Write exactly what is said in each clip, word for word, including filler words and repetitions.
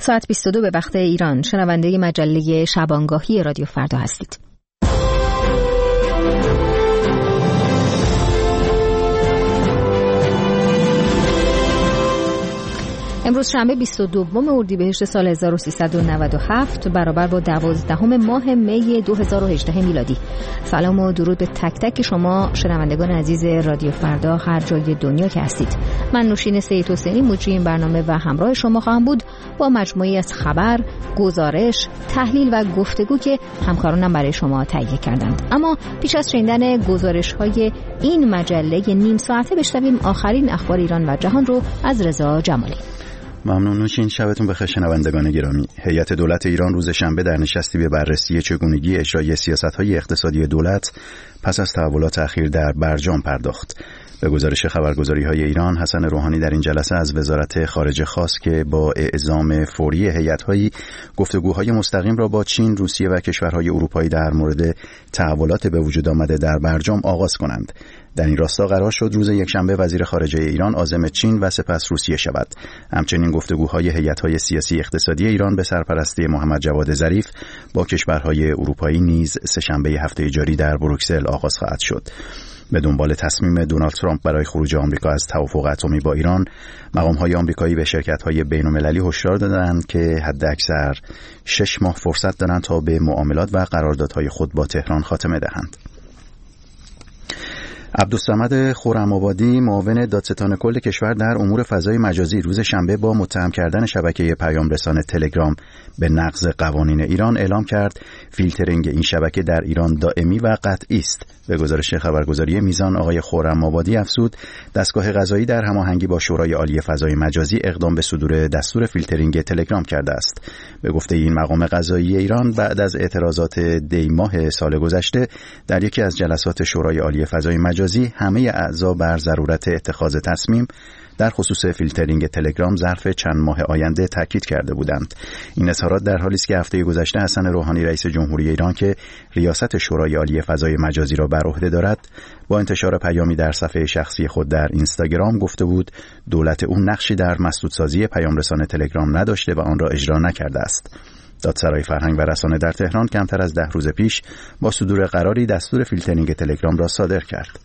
ساعت بیست و دو به وقت ایران، شنونده مجله شبانگاهی رادیو فردا هستید. امروز شنبه بیست و دوم اردیبهشت سال هزار و سیصد و نود و هفت برابر با دوازدهم ماه می دو هزار و هجده میلادی. سلام و درود به تک تک شما شنوندگان عزیز رادیو فردا هر جای دنیا که هستید. من نوشین سید حسینی مجری این برنامه و همراه شما خواهم بود با مجموعی از خبر، گزارش، تحلیل و گفتگو که همکارانم برای شما تهیه کردند. اما پیش از شنیدن گزارش‌های این مجله نیم ساعته بشنویم آخرین اخبار ایران و جهان رو از رضا جمالی. ممنون نوشین. شبتون بخیر شنوندگان گرامی. هیئت دولت ایران روز شنبه در نشستی به بررسی چگونگی اجرای سیاست‌های اقتصادی دولت پس از تحولات اخیر در برجام پرداخت. به گزارش خبرگزاری‌های ایران، حسن روحانی در این جلسه از وزارت خارجه خواست که با اعزام فوری هیئت‌های گفتگوهای مستقیم را با چین، روسیه و کشورهای اروپایی در مورد تحولات به وجود آمده در برجام آغاز کنند. در این راستا قرار شد روز یکشنبه وزیر خارجه ایران عازم چین و سپس روسیه شود. همچنین گفتگوهای هیئت‌های سیاسی اقتصادی ایران به سرپرستی محمد جواد ظریف با کشورهای اروپایی نیز سه‌شنبه هفته جاری در بروکسل آغاز خواهد شد. به دنبال تصمیم دونالد ترامپ برای خروج آمریکا از توافق اتمی با ایران، مقام‌های آمریکایی به شرکت‌های بین‌المللی هشدار دادند که حداکثر شش ماه فرصت دارند تا به معاملات و قراردادهای خود با تهران خاتمه دهند. عبدالصمد خرم‌آبادی، معاون دادستان کل کشور در امور فضای مجازی، روز شنبه با متهم کردن شبکه پیام رسان تلگرام به نقض قوانین ایران اعلام کرد فیلترینگ این شبکه در ایران دائمی و قطعی است. به گزارش خبرگزاری میزان، آقای خرم‌آبادی افزود دستگاه قضایی در هماهنگی با شورای عالی فضای مجازی اقدام به صدور دستور فیلترینگ تلگرام کرده است. به گفته این مقام قضایی ایران، بعد از اعتراضات دی ماه سال گذشته در یکی از جلسات شورای عالی فضای مجازی، همه اعضا بر ضرورت اتخاذ تصمیم در خصوص فیلترینگ تلگرام ظرف چند ماه آینده تاکید کرده بودند. این اظهارات در حالی است که هفته گذشته حسن روحانی رئیس جمهوری ایران که ریاست شورای عالی فضای مجازی را بر عهده دارد، با انتشار پیامی در صفحه شخصی خود در اینستاگرام گفته بود دولت او نقشی در مسدودسازی پیام رسان تلگرام نداشته و آن را اجرا نکرده است. دادسرای فرهنگ و رسانه در تهران کمتر از ده روز پیش با صدور قراری دستور فیلترینگ تلگرام را صادر کرد.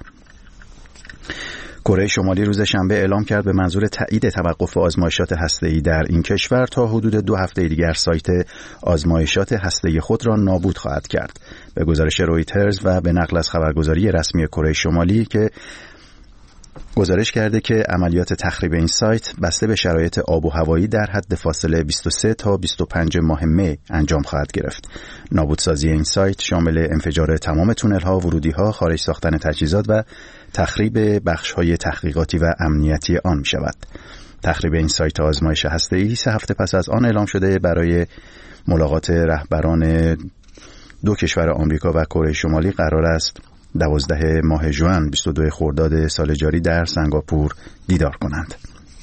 کره شمالی روز شنبه اعلام کرد به منظور تایید توقف آزمایشات هسته‌ای در این کشور تا حدود دو هفته دیگر سایت آزمایشات هسته‌ای خود را نابود خواهد کرد. به گزارش رویترز و به نقل از خبرگزاری رسمی کره شمالی که گزارش کرده که عملیات تخریب این سایت بسته به شرایط آب و هوایی در حد فاصله بیست و سه تا بیست و پنج ماه می انجام خواهد گرفت. نابودسازی این سایت شامل انفجار تمام تونل‌ها، ورودی‌ها، خارج ساختن تجهیزات و تخریب بخش‌های تحقیقاتی و امنیتی آن می‌شود. تخریب این سایت آزمایش هسته‌ای سه هفته پس از آن اعلام شده برای ملاقات رهبران دو کشور آمریکا و کره شمالی قرار است دوازده ماه ژوئن بیست و دو خرداد سال جاری در سنگاپور دیدار کنند.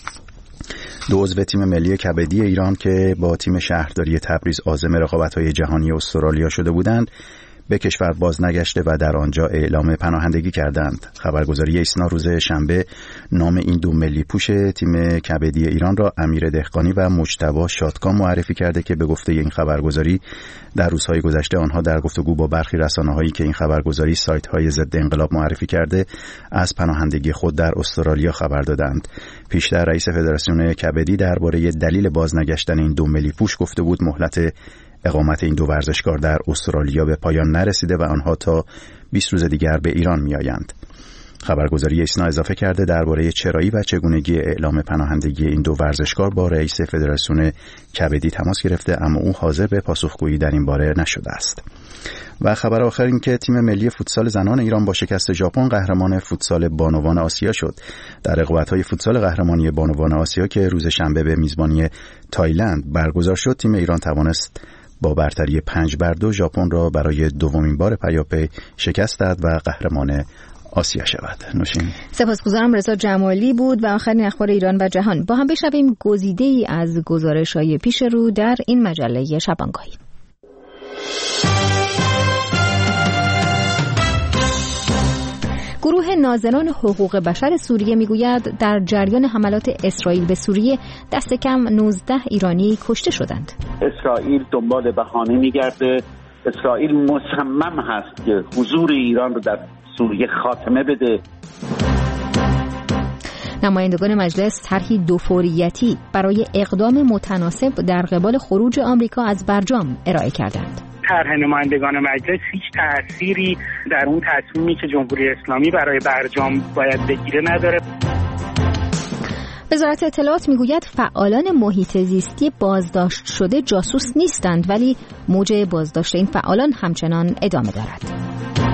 دو عضو تیم ملی کبدی ایران که با تیم شهرداری تبریز عازم رقابت‌های جهانی استرالیا شده بودند، به کشور باز نگشته و در آنجا اعلام پناهندگی کردند. خبرگزاری ایسنا روز شنبه نام این دو ملی پوش تیم کبدی ایران را امیر دهقانی و مجتبی شادکام معرفی کرده که به گفته این خبرگزاری در روزهای گذشته آنها در گفتگو با برخی رسانه‌هایی که این خبرگزاری سایت‌های ضد انقلاب معرفی کرده از پناهندگی خود در استرالیا خبر دادند. پیشتر رئیس فدراسیون کبدی درباره دلیل بازنگشتن این دو ملی پوش گفته بود مهلت اقامت این دو ورزشکار در استرالیا به پایان نرسیده و آنها تا بیست روز دیگر به ایران میآیند. خبرگزاری ایسنا اضافه کرده درباره چرایی و چگونگی اعلام پناهندگی این دو ورزشکار با رئیس فدراسیون کبدی تماس گرفته، اما او حاضر به پاسخگویی در این باره نشده است. و خبر آخر این که تیم ملی فوتسال زنان ایران با شکست ژاپن قهرمان فوتسال بانوان آسیا شد. در رقابت‌های فوتسال قهرمانی بانوان آسیا که روز شنبه به میزبانی تایلند برگزار شد، تیم ایران توانست با برتری پنج بر دو ژاپن را برای دومین بار پیاپی شکست داد و قهرمان آسیا شود. نوشین. سپاسگزارم. رضا جمالی بود و آخرین اخبار ایران و جهان. با هم بشنویم گزیده‌ای از گزارش‌های پیش رو در این مجله شبانگاهی. گروه گروه ناظران حقوق بشر سوریه میگوید در جریان حملات اسرائیل به سوریه دست کم نوزده ایرانی کشته شدند. اسرائیل دنبال بهانه میگرده. اسرائیل مصمم هست که حضور ایران رو در سوریه خاتمه بده. نمایندگان مجلس طرحی دوفوریتی برای اقدام متناسب در قبال خروج آمریکا از برجام ارائه کردند. طرح نمایندگان مجلس هیچ تأثیری در اون تصمیمی که جمهوری اسلامی برای برجام باید بگیره نداره. وزارت اطلاعات میگوید فعالان محیط زیستی بازداشت شده جاسوس نیستند، ولی موج بازداشت این فعالان همچنان ادامه دارد.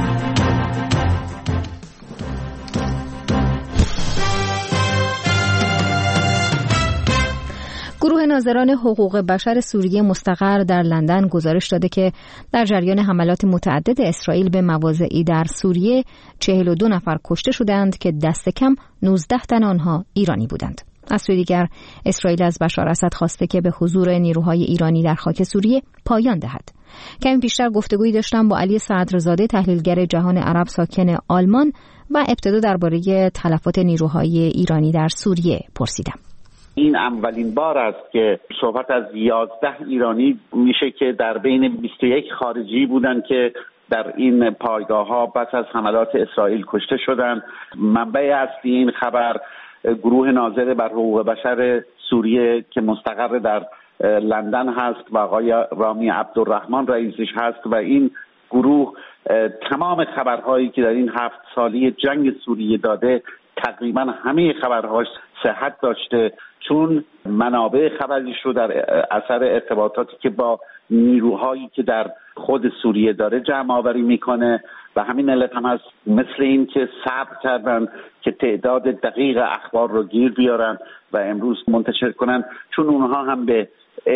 گروه ناظران حقوق بشر سوریه مستقر در لندن گزارش داده که در جریان حملات متعدد اسرائیل به مواضعی در سوریه چهل و دو نفر کشته شدند که دست کم نوزده تن آنها ایرانی بودند. از سوی دیگر اسرائیل از بشار اسد خواسته که به حضور نیروهای ایرانی در خاک سوریه پایان دهد. کمی پیشتر گفتگویی داشتم با علی صدرزاده، تحلیلگر جهان عرب ساکن آلمان، و ابتدا درباره تلفات نیروهای ایرانی در سوریه پرسیدم. این اولین بار است که صحبت از یازده ایرانی میشه که در بین بیست و یک خارجی بودند که در این پایگاه ها پس از حملات اسرائیل کشته شدند. منبع اصلی این خبر گروه ناظر بر حقوق بشر سوریه که مستقر در لندن هست و آقای رامی عبدالرحمن رئیسش هست و این گروه تمام خبرهایی که در این هفت سالی جنگ سوریه داده تقریبا همه خبرهاش صحت داشته، چون منابع خبریش رو در اثر ارتباطاتی که با نیروهایی که در خود سوریه داره جمع آوری میکنه و همین علت هم هست مثل این که صبر کردن که تعداد دقیق اخبار رو گیر بیارن و امروز منتشر کنن، چون اونها هم به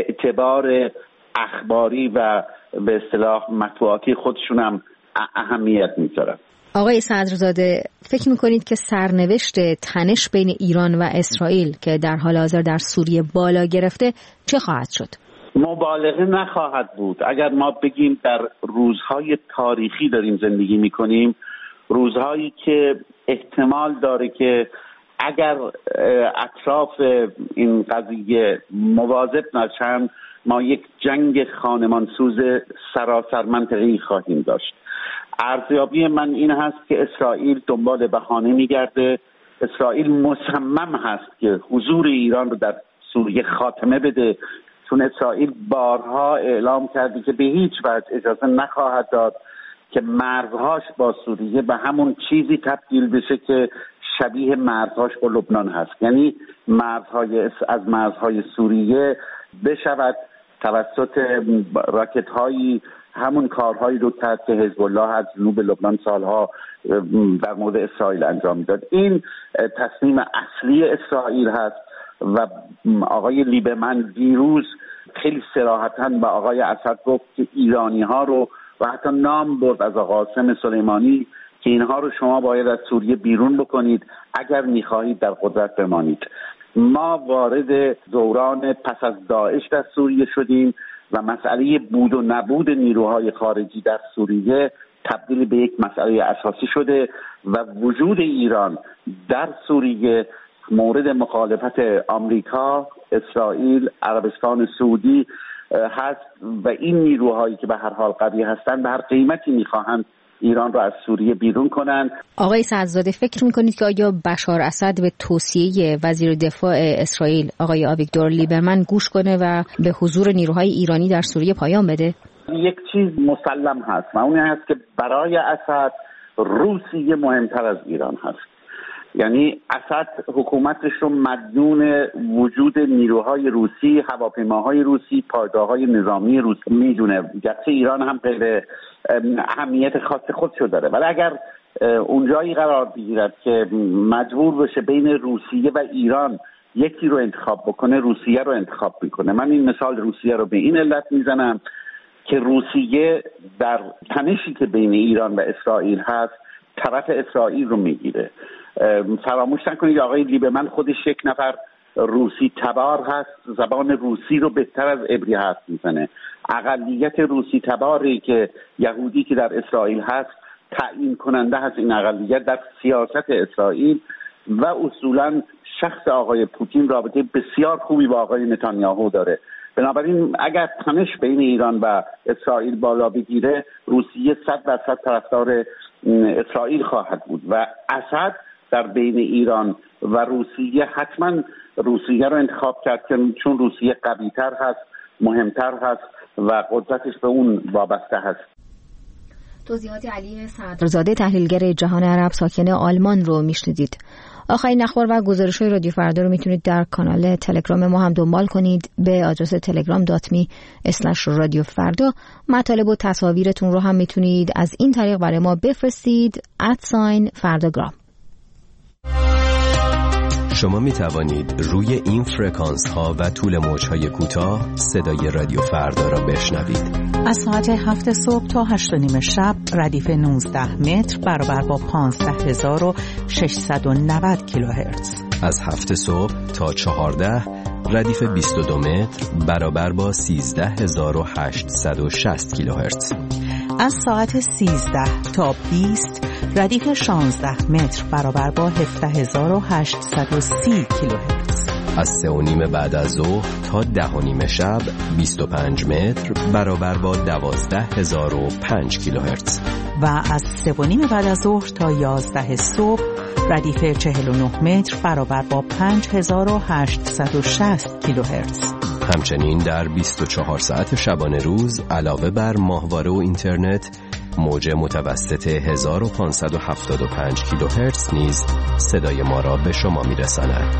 اعتبار اخباری و به اصطلاح مطبوعاتی خودشون هم اهمیت میذارن. آقای صدرزاده، فکر میکنید که سرنوشت تنش بین ایران و اسرائیل که در حال حاضر در سوریه بالا گرفته چه خواهد شد؟ مبالغه نخواهد بود. اگر ما بگیم در روزهای تاریخی داریم زندگی میکنیم، روزهایی که احتمال داره که اگر اطراف این قضیه مواظب نشن ما یک جنگ خانمانسوز سراسر منطقه‌ای خواهیم داشت. ارزیابی من این هست که اسرائیل دنبال بهانه میگرده. اسرائیل مصمم هست که حضور ایران رو در سوریه خاتمه بده، چون اسرائیل بارها اعلام کرده که به هیچ وجه اجازه نخواهد داد که مرزهاش با سوریه به همون چیزی تبدیل بشه که شبیه مرزهاش با لبنان هست، یعنی مرزهای از مرزهای سوریه بشود توسط راکت هایی همون کارهایی رو کرد که حزب الله از جنوب لبنان سالها در مورد اسرائیل انجام میداد. این تصمیم اصلی اسرائیل هست و آقای لیبرمن دیروز خیلی صراحتاً با آقای اسد گفت که ایرانی ها رو و حتی نام برد از آقا قاسم سلیمانی که اینها رو شما باید از سوریه بیرون بکنید اگر میخواهید در قدرت بمانید. ما وارد دوران پس از داعش در سوریه شدیم و مسئله بود و نبود نیروهای خارجی در سوریه تبدیل به یک مسئله اساسی شده و وجود ایران در سوریه مورد مخالفت آمریکا، اسرائیل، عربستان سعودی هست و این نیروهایی که به هر حال قوی هستند به هر قیمتی میخواهند ایران را از سوریه بیرون کنند. آقای صدرزاده، فکر میکنید که آیا بشار اسد به توصیه وزیر دفاع اسرائیل آقای آویگدور لیبرمن گوش کنه و به حضور نیروهای ایرانی در سوریه پایان بده؟ یک چیز مسلم هست و اون هست که برای اسد روسیه مهمتر از ایران هست. یعنی اسد حکومتش رو مدیون وجود نیروهای روسی، هواپیماهای روسی، پایگاه‌های نظامی روسی میدونه. گرچه ایران هم غیر اهمیت خاص خودشو داره، ولی اگر اونجایی قرار بگیرد که مجبور بشه بین روسیه و ایران یکی رو انتخاب بکنه، روسیه رو انتخاب میکنه. من این مثال روسیه رو به این علت میزنم که روسیه در تنشی که بین ایران و اسرائیل هست طرف اسرائیل رو میگیره. فراموش نکنید آقای لیبرمن خودش یک نفر روسی تبار هست، زبان روسی رو بهتر از عبری حرف میزنه. اقلیت روسی تباری که یهودی که در اسرائیل هست تعیین کننده هست این اقلیت در سیاست اسرائیل و اصولا شخص آقای پوتین رابطه بسیار خوبی با آقای نتانیاهو داره. بنابراین اگر تنش بین ایران و اسرائیل بالا بگیره، روسیه صد درصد طرفدار اسرائیل خواهد بود و اسد در بین ایران و روسیه حتما روسیه رو انتخاب کرد که چون روسیه قوی‌تر هست، مهمتر هست و قدرتش به اون وابسته هست. توضیحات علی صدرزاده تحلیلگر جهان عرب ساکن آلمان رو میشنیدید. آخرین اخبار و گزارش‌های رادیو فردا رو میتونید در کانال تلگرام ما هم دنبال کنید به آدرس تلگرام دات می اسلش رادیو فردا. مطالب و تصاویرتون رو هم میتونید از این طریق برای ما بفرستید ات فرداگرام. شما می توانید روی این فرکانس ها و طول موج های کوتاه صدای رادیو فردا را بشنوید. از ساعت هفت صبح تا هشت و نیم شب ردیف نوزده متر برابر با پانزده هزار و ششصد و نود کیلوهرتز. از هفت صبح تا چهارده ردیف بیست و دو متر برابر با سیزده هزار و هشتصد و شصت کیلوهرتز. از ساعت سیزده تا بیست ردیف شانزده متر برابر با هفده هزار و هشتصد و سی کیلوهرتز. از سه و نیم بعد از ظهر تا ده و نیم شب بیست و پنج متر برابر با دوازده هزار و پنج کیلوهرتز. و از سه و نیم بعد از ظهر تا یازده صبح ردیف چهل و نه متر برابر با پنج هزار و هشتصد و شصت کیلوهرتز. همچنین در بیست و چهار ساعت شبانه روز علاوه بر ماهواره و اینترنت موج متوسط هزار و پانصد و هفتاد و پنج کیلوهرتز نیز صدای ما را به شما می‌رساند.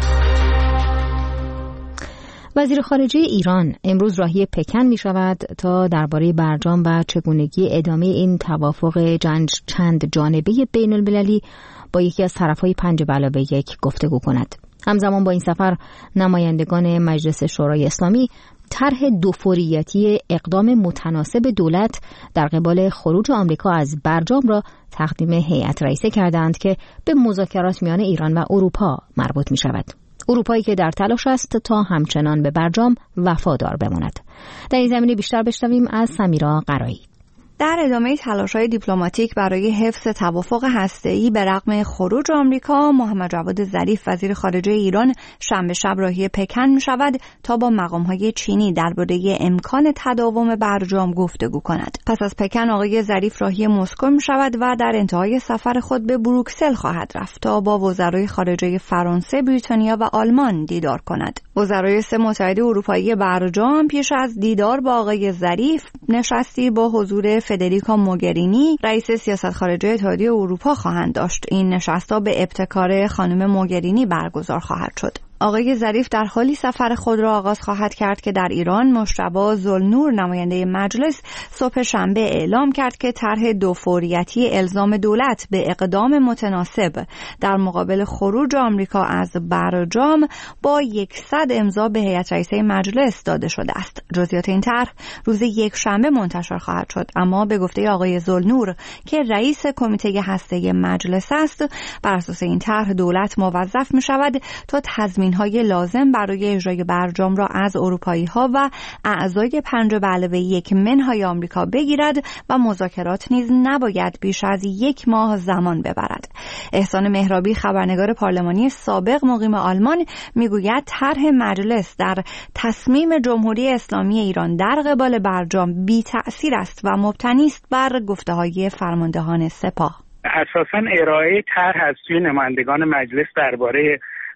وزیر خارجه ایران امروز راهی پکن می شود تا درباره برجام و چگونگی ادامه این توافق چند جانبه بین المللی با یکی از طرفهای پنج به علاوه یک گفتگو کند. همزمان با این سفر نمایندگان مجلس شورای اسلامی طرح دوفوریتی اقدام متناسب دولت در قبال خروج آمریکا از برجام را تقدیم هیئت رئیسه کردند که به مذاکرات میان ایران و اروپا مربوط می شود. اروپایی که در تلاش است تا همچنان به برجام وفادار بماند. در این زمینه بیشتر بشنویم از سمیرا قرایی. در ادامه تلاش‌های دیپلماتیک برای حفظ توافق هسته‌ای به رغم خروج آمریکا، محمد جواد ظریف وزیر خارجه ایران شنبه شب راهی پکن می‌شود تا با مقام‌های چینی درباره امکان تداوم برجام گفتگو کند. پس از پکن آقای ظریف راهی مسکو می‌شود و در انتهای سفر خود به بروکسل خواهد رفت تا با وزرای خارجه فرانسه، بریتانیا و آلمان دیدار کند. وزرای سه متحد اروپایی برجام پیش از دیدار با آقای ظریف نشستی با حضور فدریکا موگرینی رئیس سیاست خارجه اتحادیه اروپا خواهند داشت. این نشست‌ها به ابتکار خانم موگرینی برگزار خواهد شد. آقای ظریف در حالی سفر خود را آغاز خواهد کرد که در ایران مجتبی ذوالنور نماینده مجلس صبح شنبه اعلام کرد که طرح دوفوریتی الزام دولت به اقدام متناسب در مقابل خروج آمریکا از برجام با صد امضا به هیئت رئیسه مجلس داده شده است. جزئیات این طرح روز یک شنبه منتشر خواهد شد، اما به گفته آقای ذوالنور که رئیس کمیته هسته‌ای مجلس است، بر اساس این طرح دولت موظف می شود تا تضمین های لازم برای اجرای برجام را از اروپایی ها و اعضای پنج به علاوه یک منهای آمریکا بگیرد و مذاکرات نیز نباید بیش از یک ماه زمان ببرد. احسان مهرابی خبرنگار پارلمانی سابق مقیم آلمان میگوید طرح مجلس در تصمیم جمهوری اسلامی ایران در قبال برجام بی تأثیر است و مبتنی است بر گفته‌های فرماندهان سپاه. اساساً ارائه طرح از سوی نمایندگان مجلس درباره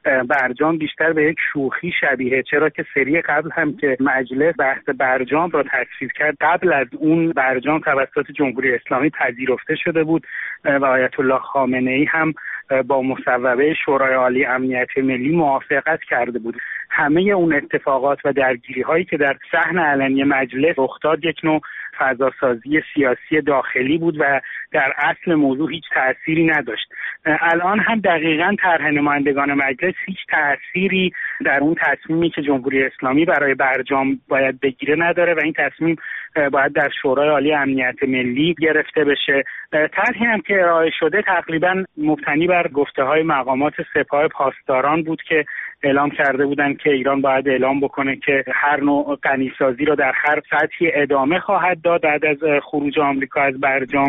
برجام بیشتر به یک شوخی شبیه، چرا که سری قبل هم که مجلس بحث برجام را تصویب کرد، قبل از اون برجام توسط جمهوری اسلامی پذیرفته شده بود و آیت الله خامنه‌ای هم با مصوبه شورای عالی امنیت ملی موافقت کرده بود. همه اون اتفاقات و درگیری هایی که در صحن علنی مجلس رخ داد یک نوع فضاسازی سیاسی داخلی بود و در اصل موضوع هیچ تأثیری نداشت. الان هم دقیقاً طرح نمایندگان مجلس هیچ تأثیری در اون تصمیمی که جمهوری اسلامی برای برجام باید بگیره نداره و این تصمیم باید در شورای عالی امنیت ملی گرفته بشه. طرحی هم که ارائه شده تقریباً مبتنی بر گفته‌های مقامات سپاه پاسداران بود که اعلام کرده بودند که ایران باید اعلام بکنه که هر نوع غنیسازی را در هر سطحی ادامه خواهد داد بعد از خروج آمریکا از برجام.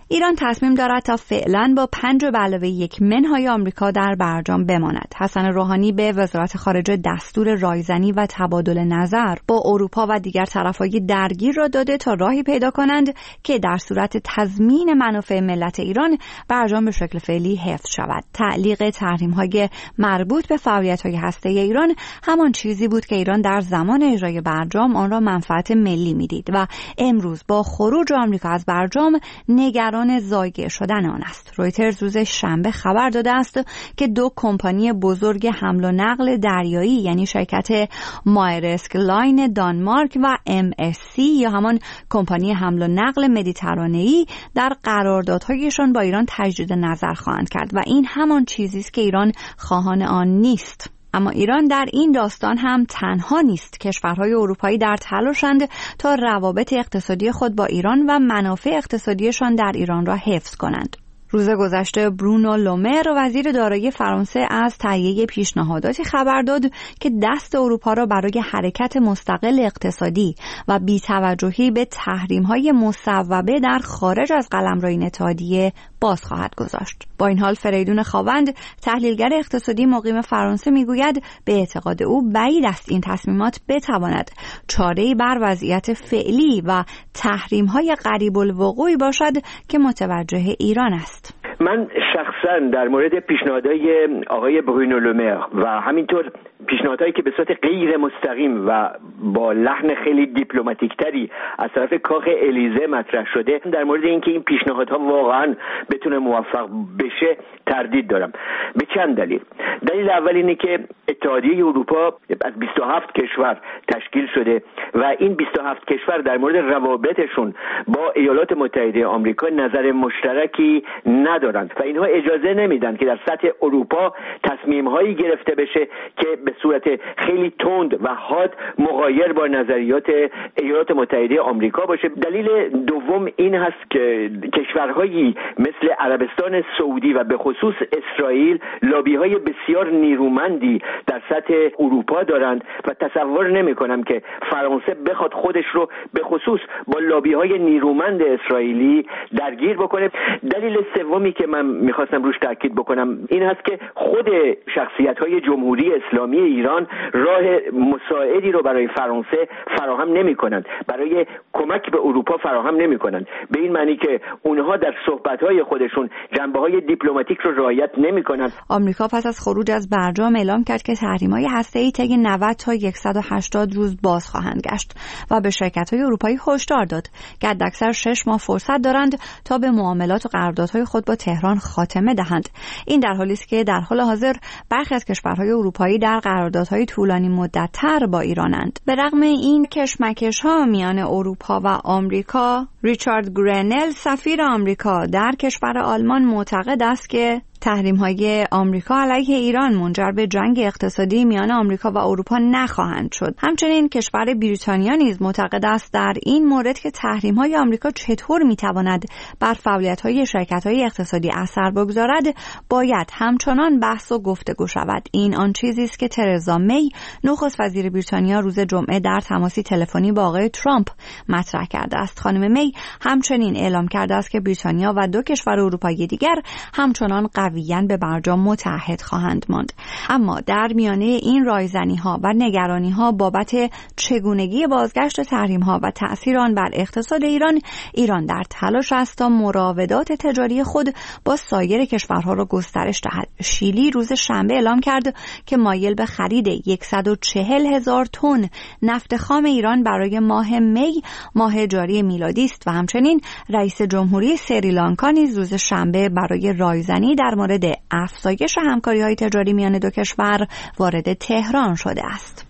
ایران تصمیم دارد تا فعلا با پنج به علاوه یک منهای آمریکا در برجام بماند. حسن روحانی به وزارت خارجه دستور رایزنی و تبادل نظر با اروپا و دیگر طرفهای درگیر را داده تا راهی پیدا کنند که در صورت تضمین منافع ملت ایران برجام به شکل فعلی حفظ شود. تعلیق تحریم‌های مربوط به فعالیت‌های هسته‌ای ایران همان چیزی بود که ایران در زمان اجرای برجام آن را منفعت ملی می‌دید و امروز با خروج آمریکا از برجام نگران ضایع شدن آن است. رویترز روز شنبه خبر داده است که دو کمپانی بزرگ حمل و نقل دریایی یعنی شرکت مایرسک لاین دانمارک و ام اس سی یا همان کمپانی حمل و نقل مدیترانه‌ای در قراردادهایشان با ایران تجدید نظر خواهند کرد و این همان چیزی است که ایران خواهان آن نیست. اما ایران در این داستان هم تنها نیست. کشورهای اروپایی در تلاشند تا روابط اقتصادی خود با ایران و منافع اقتصادیشان در ایران را حفظ کنند. روز گذشته برونو لومر وزیر دارایی فرانسه از تهیه پیشنهاداتی خبر داد که دست اروپا را برای حرکت مستقل اقتصادی و بی‌توجهی به تحریم‌های مصوبه در خارج از قلمرو این اتحادیه باز خواهد گذاشت. با این حال فریدون خاوند تحلیلگر اقتصادی مقیم فرانسه میگوید به اعتقاد او بعید است این تصمیمات بتواند چاره‌ای بر وضعیت فعلی و تحریم‌های قریب الوقوع باشد که متوجه ایران است. من شخصا در مورد پیشنهادهای آقای برونو لومر و همینطور پیشنهادهایی که به صورت غیر مستقیم و با لحن خیلی دیپلماتیک تری از طرف کاخ الیزه مطرح شده در مورد اینکه این پیشنهادها واقعا بتونه موفق بشه تردید دارم. به چند دلیل. دلیل اول اینه که اتحادیه اروپا از بیست و هفت کشور تشکیل شده و این بیست و هفت کشور در مورد روابطشون با ایالات متحده آمریکا نظر مشترکی ندارند و اینها اجازه نمیدن که در سطح اروپا تصمیم‌هایی گرفته بشه که به صورت خیلی تند و حاد مغایر با نظریات ایالات متحده آمریکا باشه. دلیل دوم این هست که کشورهایی مثل عربستان سعودی و به خصوص اسرائیل لابی‌های بسیار نیرومندی در سطح اروپا دارند و تصور نمی‌کنم که فرانسه بخواد خودش رو به خصوص با لابی‌های نیرومند اسرائیلی درگیر بکنه. دلیل سومی که من می‌خواستم روش تاکید بکنم این هست که خود شخصیت‌های جمهوری اسلامی ایران راه مساعدی رو برای فرانسه فراهم نمی‌کنند، برای کمک به اروپا فراهم نمی‌کنند، به این معنی که اونها در صحبت‌های خودشون جنبه‌های دیپلماتیک رو رعایت نمی‌کنند. آمریکا پس از خروج از برجام اعلام کرد که تحریم‌های هسته‌ای طی نود تا صد و هشتاد روز باز خواهند گشت و به شرکت‌های اروپایی هشدار داد که حداکثر شش ماه فرصت دارند تا به معاملات و قراردادهای خود با تهران خاتمه دهند. این در حالی است که در حال حاضر برخی از کشورهای اروپایی در قراردادهای طولانی مدت‌تر با ایرانند. به رغم این کشمکش‌ها میان اروپا و آمریکا، ریچارد گرنل سفیر آمریکا در کشور آلمان معتقد است که تحریم‌های آمریکا علیه ایران منجر به جنگ اقتصادی میان آمریکا و اروپا نخواهند شد. همچنین کشور بریتانیا نیز معتقد است در این مورد که تحریم‌های آمریکا چطور می‌تواند بر فعالیت‌های شرکت‌های اقتصادی اثر بگذارد، باید همچنان بحث و گفتگو شود. این آن چیزی است که ترزا می، نخست وزیر بریتانیا، روز جمعه در تماسی تلفنی با آقای ترامپ مطرح کرده است. خانم می همچنین اعلام کرده است که بریتانیا و دو کشور اروپایی دیگر همچنان قویاً به برجام متحد خواهند ماند. اما در میانه این رایزنی‌ها و نگرانی‌ها بابت چگونگی بازگشت تحریم‌ها و تأثیر آن بر اقتصاد ایران، ایران در تلاش است تا مراودات تجاری خود با سایر کشورها را گسترش دهد. شیلی روز شنبه اعلام کرد که مایل به خرید صد و چهل هزار تن نفت خام ایران برای ماه می، ماه جاری میلادی است و همچنین رئیس جمهوری سریلانکا نیز روز شنبه برای رایزنی در مورد افزایش همکاری‌های تجاری میان دو کشور وارد تهران شده است.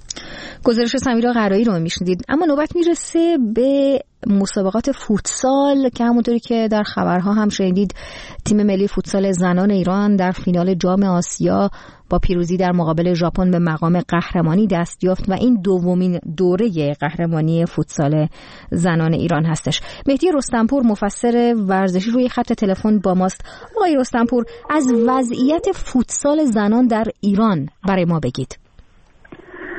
گزارش سمیرا قرایی رو میشنیدید. اما نوبت میرسه به مسابقات فوتسال که همونطوری که در خبرها هم شنیدید تیم ملی فوتسال زنان ایران در فینال جام آسیا با پیروزی در مقابل ژاپن به مقام قهرمانی دست یافت و این دومین دوره قهرمانی فوتسال زنان ایران هستش. مهدی رستمپور مفسر ورزشی روی خط تلفن با ماست. آقای رستمپور، از وضعیت فوتسال زنان در ایران برای ما بگید.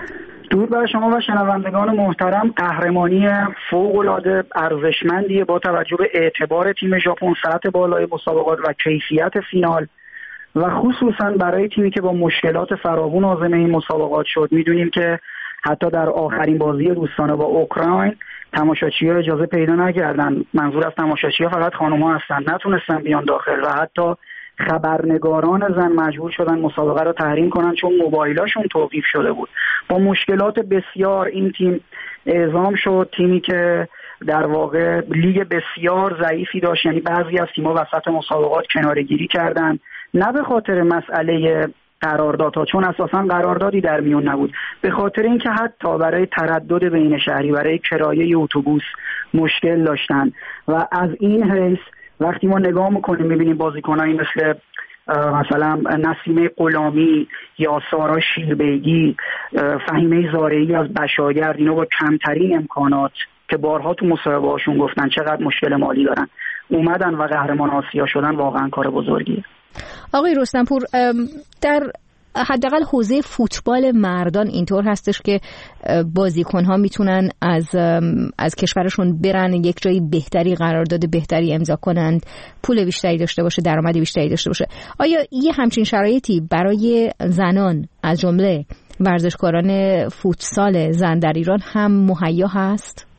درود بر شما و شنوندگان محترم. قهرمانی فوق‌العاده ارزشمندی با توجه به اعتبار تیم ژاپن، سطح بالای مسابقات و کیفیت فینال و خصوصا برای تیمی که با مشکلات فراوان عازم این مسابقات شد. میدونیم که حتی در آخرین بازی دوستانه با اوکراین تماشاچی‌ها اجازه پیدا نکردن. منظور از تماشاچی‌ها فقط خانم‌ها هستن، نتونستن بیان داخل و حتی خبرنگاران زن مجبور شدن مسابقه رو تحریم کنن چون موبایلاشون توقیف شده بود. با مشکلات بسیار این تیم اعزام شد، تیمی که در واقع لیگ بسیار ضعیفی داشت، یعنی بعضی از تیم‌ها وسط مسابقات کناره‌گیری کردن، نه به خاطر مسئله قراردادها چون اساساً قراردادی در میون نبود، به خاطر اینکه حتی برای تردد بین شهری، برای کرایه اتوبوس مشکل داشتن. و از این حیث وقتی ما نگاه میکنیم میبینیم بازیکنایی مثل مثلا نسیمه غلامی یا سارا شیربیگی، فهیمه زارعی از بشاگرد، اینا با کمترین امکانات که بارها تو مصاحبه هاشون گفتن چقدر مشکل مالی دارن، اومدن و قهرمان آسیا شدن، واقعا کار بزرگیه. آقای رستمپور، در حداقل حوزه فوتبال مردان اینطور هستش که بازیکن‌ها میتونن از از کشورشون برن یک جایی بهتری، قرارداد بهتری امضا کنند، پول بیشتری داشته باشه، درآمد بیشتری داشته باشه. آیا یه همچین شرایطی برای زنان از جمله ورزشکاران فوتسال زن در ایران هم مهیا هست؟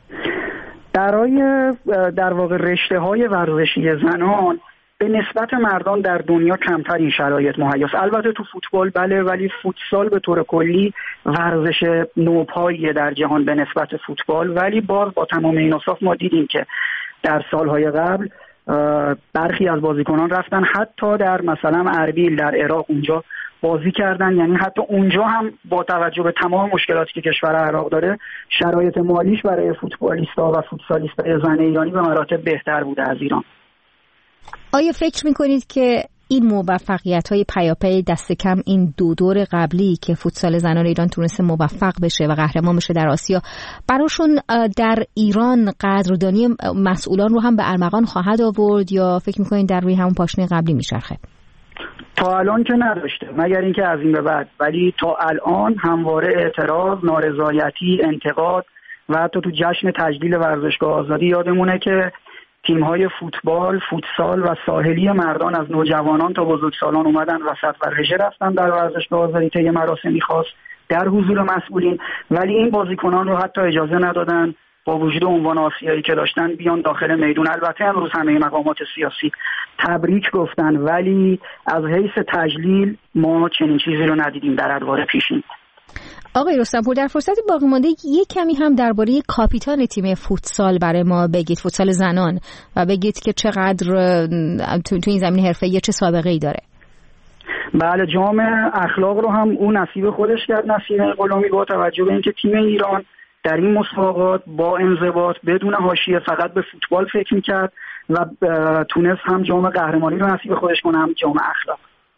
برای در واقع رشته‌های ورزشی زنان به نسبت مردان در دنیا کمتر این شرایط مهیاست. البته تو فوتبال بله، ولی فوتسال به طور کلی ورزش نوپاییه در جهان به نسبت فوتبال. ولی باز با تمام این اوصاف ما دیدیم که در سالهای قبل برخی از بازیکنان رفتن حتی در مثلا اربیل در عراق اونجا بازی کردن، یعنی حتی اونجا هم با توجه به تمام مشکلاتی که کشور عراق داره شرایط مالیش برای فوتبالیست‌ها و فوتسالیست‌های زن ایرانی به مراتب بهتر بوده از ایران. آیا فکر میکنید که این موفقیت‌های پیاپی دست کم این دو دور قبلی که فوتسال زنان ایران تونسته موفق بشه و قهرمان بشه در آسیا، براشون در ایران قدردانی مسئولان رو هم به ارمغان خواهد آورد یا فکر میکنید در روی همون پاشنه قبلی میچرخه؟ تا الان که نداشته، مگر اینکه از این به بعد، ولی تا الان همواره اعتراض، نارضایتی، انتقاد و حتی تو جشن تجلیل ورزشگاه آزادی یادمونه که تیم‌های فوتبال، فوتسال و ساحلی مردان از نوجوانان تا بزرگسالان اومدن وسط و رژه رفتن در ورزشگاه آزادی طی مراسمی خاص در حضور مسئولین، ولی این بازیکنان رو حتی اجازه ندادن با وجود عنوان آسیایی که داشتن بیان داخل میدون. البته امروز همه مقامات سیاسی تبریک گفتن، ولی از حیث تجلیل ما چنین چیزی رو ندیدیم در ادوار پیشین. آقای رستمپور، در فرصت باقی مانده یک کمی هم درباره کاپیتان تیم فوتسال برای ما بگید، فوتسال زنان، و بگید که چقدر تو, تو این زمین حرفه‌ای چه سابقه‌ای داره. بله، جام اخلاق رو هم اون نصیب خودش کرد، نصیب غلامی، با توجه به اینکه تیم ایران در این مسابقات با انضباط بدون حاشیه فقط به فوتبال فکر می‌کرد و تونست هم جام قهرمانی رو نصیب خودش کنه هم جام اخلاق.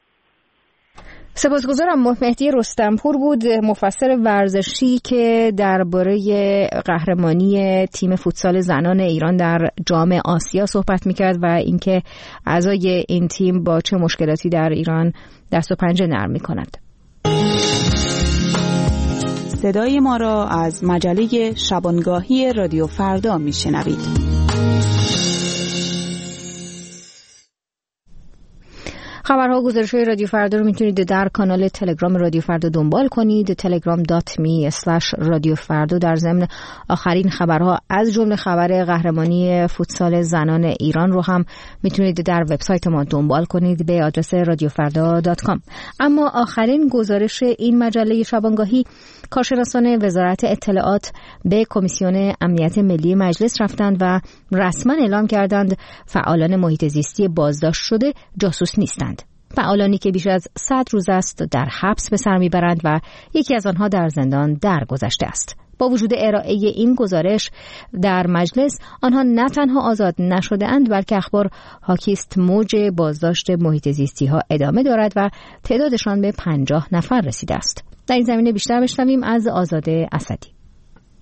سپاسگزارم. مهدی رستمپور بود، مفسر ورزشی که درباره قهرمانی تیم فوتسال زنان ایران در جام آسیا صحبت میکرد و اینکه اعضای این تیم با چه مشکلاتی در ایران دست و پنجه نرم میکنند. صدای ما را از مجله شبانگاهی رادیو فردا میشنوید. خبرها و گزارش‌های رادیو فردا رو میتونید در کانال تلگرام رادیو فردا دنبال کنید، تلگرام دات می اسلش رادیو فردا. در ضمن آخرین خبرها از جمله خبر قهرمانی فوتسال زنان ایران رو هم میتونید در وبسایت ما دنبال کنید به آدرس رادیو فردا دات کام. اما آخرین گزارش این مجله شبانگاهی، کارشناسان وزارت اطلاعات به کمیسیون امنیت ملی مجلس رفتند و رسما اعلام کردند فعالان محیط زیستی بازداشت شده جاسوس نیستند. فعالانی که بیش از صد روز است در حبس به سر میبرند و یکی از آنها در زندان درگذشته است. با وجود ارائه این گزارش در مجلس، آنها نه تنها آزاد نشده اند بلکه اخبار حاکیست موج بازداشت محیط زیستی ها ادامه دارد و تعدادشان به پنجاه نفر رسیده است. در این زمینه بیشتر بشنویم از آزاده اسدی.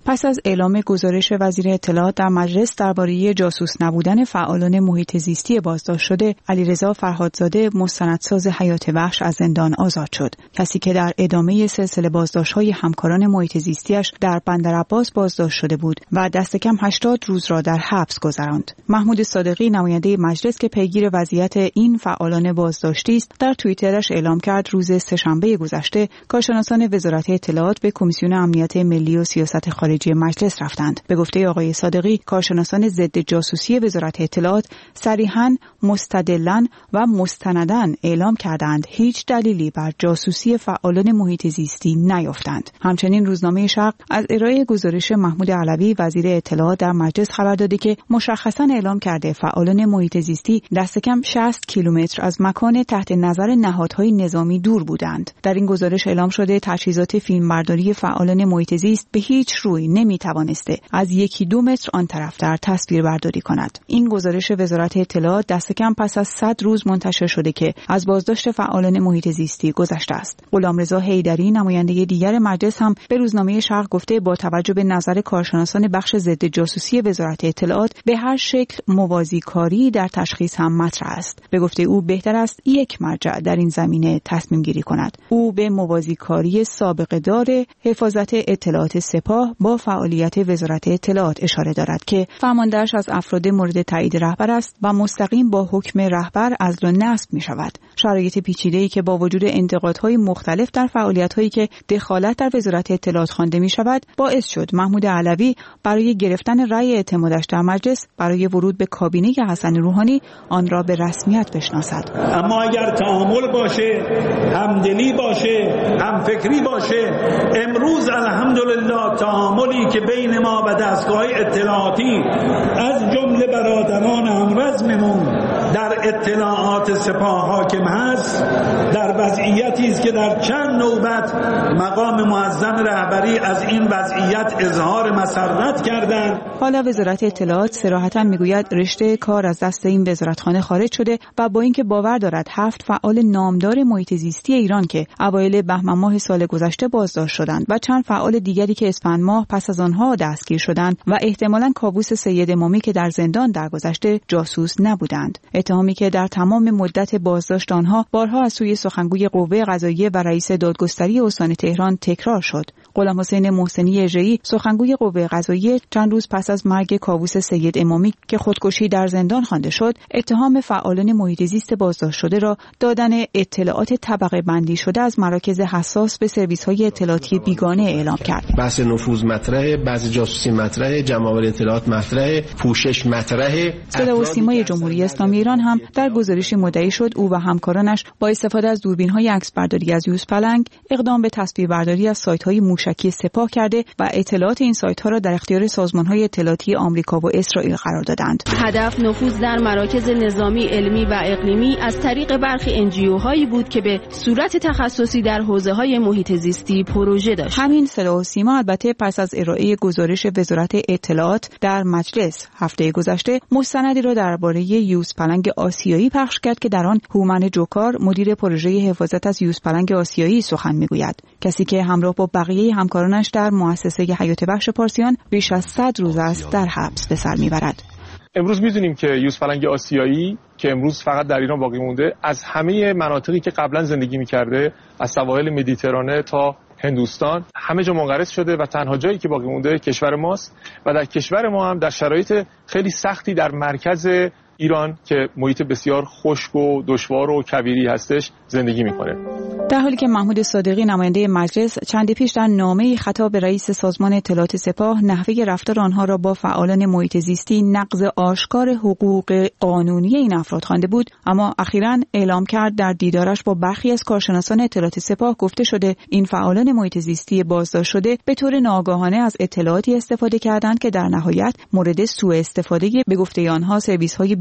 پس از اعلام گزارش وزیر اطلاعات در مجلس درباره جاسوس نبودن فعالان محیط زیستی بازداشت شده، علیرضا فرهادزاده مستندساز حیات وحش از زندان آزاد شد. کسی که در ادامه سلسله بازداشت‌های همکاران محیط زیستی‌اش در بندرعباس بازداشت شده بود و دست کم هشتاد روز را در حبس گذراند. محمود صادقی نماینده مجلس که پیگیر وضعیت این فعالان بازداشتی است، در توییترش اعلام کرد روز سه‌شنبه گذشته کارشناسان وزارت اطلاعات به کمیسیون امنیت ملی و سیاست خارجی مجلس رفتند. به گفته آقای صادقی، کارشناسان ضد جاسوسی وزارت اطلاعات صریحاً، مستدلاً و مستنداً اعلام کردند هیچ دلیلی بر جاسوسی فعالان محیط زیستی نیافتند. همچنین روزنامه شرق از ارائه گزارش محمود علوی وزیر اطلاعات در مجلس خبر داده که مشخصاً اعلام کرده فعالان محیط زیستی دست کم شصت کیلومتر از مکان تحت نظر نهادهای نظامی دور بودند. در این گزارش اعلام شده تجهیزات فیلمبرداری فعالان محیط زیست به هیچ روی نمیتوانسته از یکی دو متر آن طرفتر تصویر برداری کند. این گزارش وزارت اطلاعات دست کم پس از صد روز منتشر شده که از بازداشت فعالان محیط زیستی گذشته است. غلامرضا حیدری نماینده دیگر مجلس هم به روزنامه شرق گفته با توجه به نظر کارشناسان بخش ضد جاسوسی وزارت اطلاعات به هر شکل موازی کاری در تشخیص هم مطرح است. به گفته او بهتر است یک مرجع در این زمینه تصمیم گیری کند. او به موازی کاری سابقه دار حفاظت اطلاعات سپاه با فعالیت وزارت اطلاعات اشاره دارد که فرمانده‌اش از افراد مورد تایید رهبر است و مستقیم با حکم رهبر عزل و نصب می شود. شرایط پیچیده‌ای که با وجود انتقادهای مختلف در فعالیت‌هایی که دخالت در وزارت اطلاعات خوانده می شود باعث شد محمود علوی برای گرفتن رأی اعتمادش در مجلس برای ورود به کابینه حسن روحانی آن را به رسمیت بشناسد. اما اگر تعامل باشه، همدلی باشه، همفکری باشه، امروز الحمدلله تعاملی که بین ما و دستگاه اطلاعاتی از جمله برادران همرزممون در اطلاعات سپاه حاکم هست، در وضعیتی است که در چند نوبت مقام معظم رهبری از این وضعیت اظهار مسرت کردند. حالا وزارت اطلاعات صراحتاً میگوید رشته کار از دست این وزارتخانه خارج شده و با اینکه باور دارد هفت فعال نامدار محیط زیستی ایران که اوایل بهمن ماه سال گذشته بازداشت شدند و چند فعال دیگری که اسفند ماه پس از آنها دستگیر شدند و احتمالاً کابوس سید امامی که در زندان درگذشته جاسوس نبودند، اتهامی که در تمام مدت بازداشت آنها بارها از سوی سخنگوی قوه قضاییه و رئیس دادگستری استان تهران تکرار شد. غلام حسین محسنی اژه‌ای سخنگوی قوه قضاییه چند روز پس از مرگ کاووس سید امامی که خودکشی در زندان خوانده شد، اتهام فعالان محیط زیست بازداشت شده را دادن اطلاعات طبقه بندی شده از مراکز حساس به سرویس‌های اطلاعاتی بیگانه اعلام کرد. بحث نفوذ مطرحه، بحث جاسوسی مطرحه، جمع‌آوری اطلاعات مطرحه، پوشش مطرحه. صدا و سیمای جمهوری اسلامی ایران هم در گزارشی مدعی شد او و همکارانش با استفاده از دوربین‌های عکسبرداری از یوز پلنگ اقدام به تصویربرداری از سایت‌های موشکی سپاه کرده و اطلاعات این سایت‌ها را در اختیار سازمان‌های اطلاعاتی آمریکا و اسرائیل قرار دادند. هدف نفوذ در مراکز نظامی، علمی و اقلیمی از طریق برخی انجیوهایی بود که به صورت تخصصی در حوزه‌های محیط زیستی پروژه داشت. همین صدا و سیما البته پس از ارائه گزارش وزارت اطلاعات در مجلس هفته گذشته مستندی را درباره یوز پلنگ آسیایی پخش کرد که در آن هومن جوکار مدیر پروژه حفاظت از یوز پلنگ آسیایی سخن میگوید، کسی که همراه با بقیه همکارانش در مؤسسه حیات وحش پارسیان بیش از صد روز است در حبس به سر میبرد. امروز میدونیم که یوز پلنگ آسیایی که امروز فقط در ایران باقی مونده از همه مناطقی که قبلا زندگی میکرده، از سواحل مدیترانه تا هندوستان، همه جا منقرض شده و تنها جایی که باقی مونده کشور ماست و در کشور ما هم در شرایط خیلی سختی در مرکز ایران که محیط بسیار خشک و دشوار و کویری هستش زندگی میکنه. در حالی که محمود صادقی نماینده مجلس چندی پیش در نامه‌ای خطاب به رئیس سازمان اطلاعات سپاه نحوه رفتار آنها را با فعالان محیط زیستی نقض آشکار حقوق قانونی این افراد خوانده بود، اما اخیراً اعلام کرد در دیدارش با برخی از کارشناسان اطلاعات سپاه گفته شده این فعالان محیط زیستی بازداشت شده به طور ناآگاهانه از اطلاعاتی استفاده کردند که در نهایت مورد سوء استفاده به گفته آنها سرویس‌های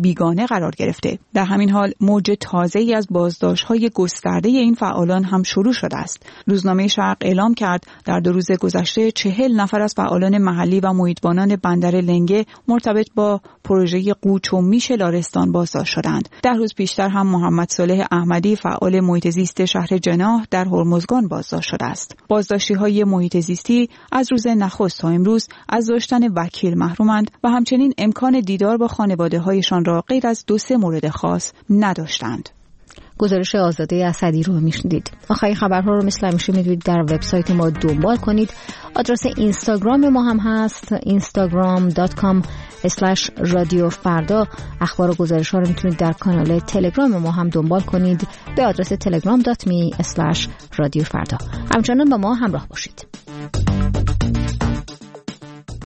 بیگانه قرار گرفته. در همین حال موج تازه‌ای از بازداشت‌های گسترده این فعالان هم شروع شده است. روزنامه شرق اعلام کرد در دو روز گذشته چهل نفر از فعالان محلی و محیطبانان بندر لنگه مرتبط با پروژه قوچ و میش لارستان بازداشت شدند. ده روز پیشتر هم محمد صالح احمدی فعال محیط زیست شهر جناح در هرمزگان بازداشت شده است. بازداشتی‌های محیط زیستی از روز نخست تا امروز از داشتن وکیل محرومند و همچنین امکان دیدار با خانواده‌هایشان را غیر از دو سه مورد خاص نداشتند. گزارش آزاده اسدی رو میشنیدید. آخرین خبرها رو مثل همیشه میتونید در وبسایت ما دنبال کنید. آدرس اینستاگرام ما هم هست اینستاگرام دات کام اسلش رادیو فردا. اخبار و گزارش ها رو میتونید در کانال تلگرام ما هم دنبال کنید به آدرس تلگرام دات می اسلش رادیو فردا. همچنان با ما همراه باشید.